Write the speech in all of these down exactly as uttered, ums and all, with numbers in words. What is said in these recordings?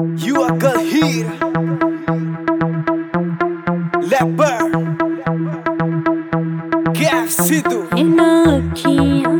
You are girl here Leper Gaf Sidhu इना अखियां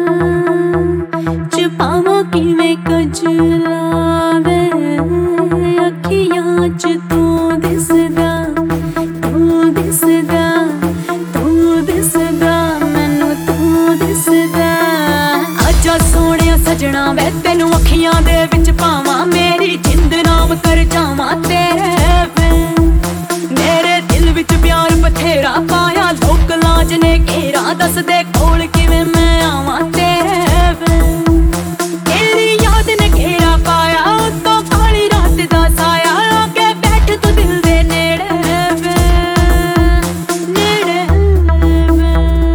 च पावां किवें कजला वे अखियां च तू दिसदा तू दिसदा तू दिसदा मैनू तू दिसदा आजा सोहणिया सजना वे तैनू अखियां दे विच पावां मेरी जिंद नाम कर जावां तेरे वे मेरे दिल विच प्यार बथेरा पाया लोक लाज ने घेरा दस दे कोल किवें मैं आवां तेरे वे तेरी याद ने घेरा पाया तो काली रात दा साया आके बैठ तू दिल दे नेड़े वे नेड़े वे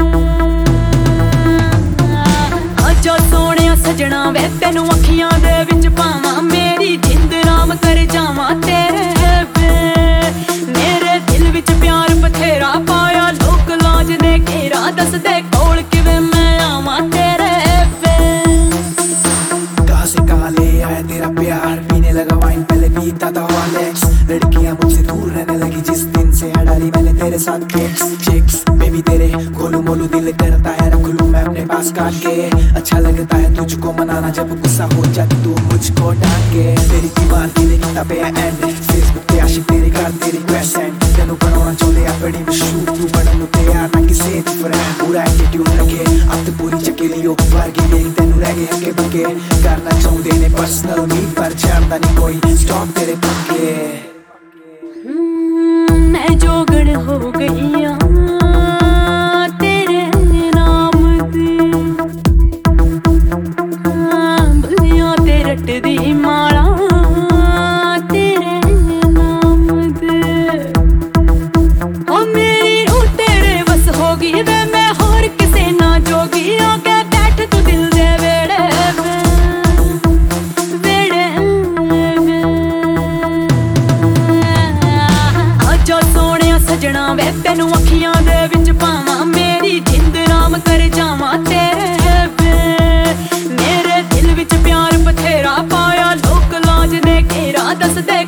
आजा सोहणिया सजना वे तैनू अखियां दे विच पावां मेरी जिंद राम कर जावां तेरे वे मेरे दिल विच प्यार बथेरा पाया लोक लाज ने घेरा दस दे कोल किवें मैं आवां तेरे वे कहाँ से कहाँ ले आया तेरा प्यार पीने लगा वाइन पहले पीता था हॉर्लिक्स लड़कियां मुझसे दूर रहने लगी जिस दिन से है डाली मैंने तेरे साथ किक्स चिक्स बेबी तेरे गोलू मोलू दिल करता है रख लूं मैं अपने पास काट के अच्छा लगता है तुझको मनाना जब गुस्सा हो जाती तू मुझको डांट के तेरी दीवानगी ने कितना पे एंड फेसबुक पे आशिक तेरे घर तेरी रिक्वेस्ट सेंड तेनू बनाना चाहते आ बड़ी मशहूर तू बनन ਨੂੰ ਤਿਆਰ ਨਾ ਕਿਸੇ ਦੀ ਫਰੈਂਡ ਪੂਰਾ ਐਟੀਟਿਊਡ ਰੱਖੇ ਅੱਤ ਪੂਰੀ ਚੱਕੇਲੀ ਉਹ ਵਰਗੀ ਮੇਰੀ ਤੈਨੂੰ ਰਹਿ ਗਏ ਅੱਗੇ ਬੱਗੇ ਕਰਨਾ ਚਾਹੁੰਦੇ ਨੇ ਪਰਸਨਲ ਮੀ ਪਰ ਜਾਣਦਾ ਨਹੀਂ ਕੋਈ ਸਟਾਪ ਤੇਰੇ ਪੱਕੇ मैं जोगड़ हो गई हाँ तेरे नाम दी भलियां ते रटदी माला तेरे नाम दे ओ मेरी रूह तेरे बस हो गई वे मैं होर किसे ना जोगी आके बैठ तू दिल दे वेड़े वेड़े वे आजा सोहणिया सजना वे तैनू अखियां दे विच पावां मेरी जिंद राम कर जावां तेरे वे मेरे दिल विच प्यार बथेरा पाया लोक लाज ने घेरा दस दे